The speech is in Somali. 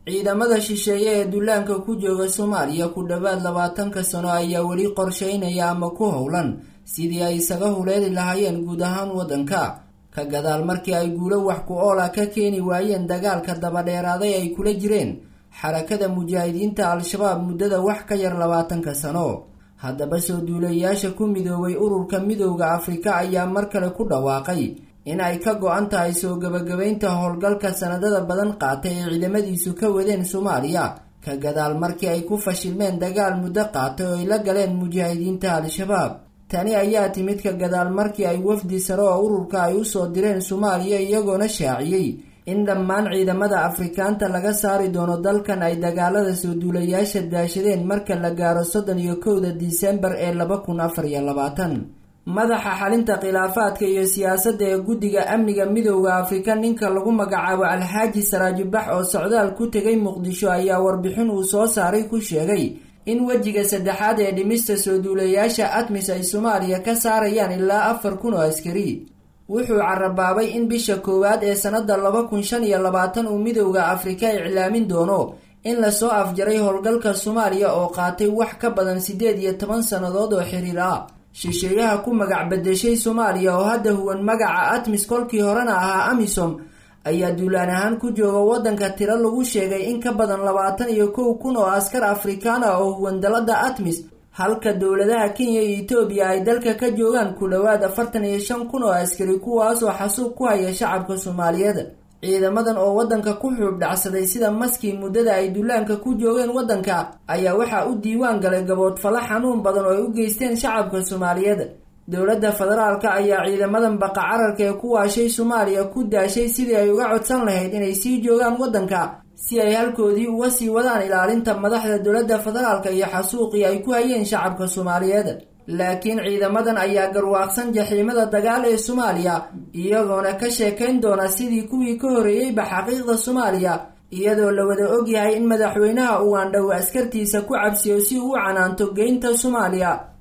ciidamada shisheeye ee duulaanka ku jooga Soomaaliya ku dhawaad 20 sano ayaa wali qorsheynaya ama ku howlan sidii ay isaga huleeli lahaayeen guud ahaan wadanka ka gadaal markii ay guulo wax ku ool ah ka keeni waayeen dagaalka daba dheeraaday ay kula jireen xarakada mujaahidiinta al-shabaab muddada wax ka yar 20 sano. haddaba soo duulayaasha ku midoobay ururka midowga Afrika ayaa mar kale ku dhawaaqay in ay ka go'an tahay soo gabagabaynta howlgalka sanadada badan qaatay ee ciidamadiisu ka wadeen Soomaaliya ka gadaal markii ay ku fashilmeen dagaal muddo qaatay oo ay la galeen mujaahidiinta al-shabaab. tani ayaa timid ka gadaal markii ay wafdi sare oo ururka ay u soo direen Soomaaliya iyagoona shaaciyay in dhammaan ciidamada Afrikaanta laga saari doono dalkan ay dagaalada soo duulayaasha daashadeen marka la gaaro 31 Diseembar ee 2024. madaxa xalinta khilaafaadka iyo siyaasadda ee guddiga amniga midowga Afrika ninka lagu magacaabo Alxaaji Saraajibax oo socdaal ku tagay Muqdisho ayaa warbixin uu soo saaray ku sheegay in wajiga saddexaad ee dhimista soo duulayaasha ATMIS ay Soomaaliya ka saarayaan ilaa 4,000 oo askari. wuxuu carabaabay in bisha koowaad ee sanada 2025 uu midowga Afrika iclaamin doono in la soo afjaray howlgalka Soomaaliya oo qaatay wax ka badan 18 sanadood oo xiriir ah. shisheeyaha ku magac bedeshay Soomaaliya oo hadda huwan magaca ATMIS kolkii horena ahaa AMISOM ayaa duulaan ahaan ku jooga wadanka tiro lagu sheegay in ka badan 21,000 oo askar Afrikaan ah oo huwan dalada ATMIS, halka dowladaha Kenya iyo Ethiopia ay dalka ka joogaan ku dhawaad 45,000 oo askari kuwaas oo xasuuq ku haya shacabka Soomaaliyeed. ciidamadan oo wadanka ku xub dhacsaday sida maskii muddada ay duulaanka ku joogeen wadanka ayaa waxa u diiwaan galay gabood fala xanuun badan oo ay u geysteen shacabka Soomaaliyeed. dowladda federaalka ayaa ciidamadan baqa cararka ee ku waashay Soomaaliya ku daashay sidii ay uga codsan lahayd inay sii joogaan wadanka si ay halkoodii uga sii wadaan ilaalinta madaxda dowladda federaalka iyo xasuuqii ay ku hayeen shacabka Soomaaliyeed. laakiin ciidamadan ayaa garwaaqsan jaxiimada dagaal ee Soomaaliya iyagoona ka sheekayn doona sidii kuwii ka horeeyay xaqiiqda Soomaaliya, iyadoo la wada og yahay in madaxweynaha Uganda uu askartiisa ku cabsiyo si uu canaanto geynta Soomaaliya.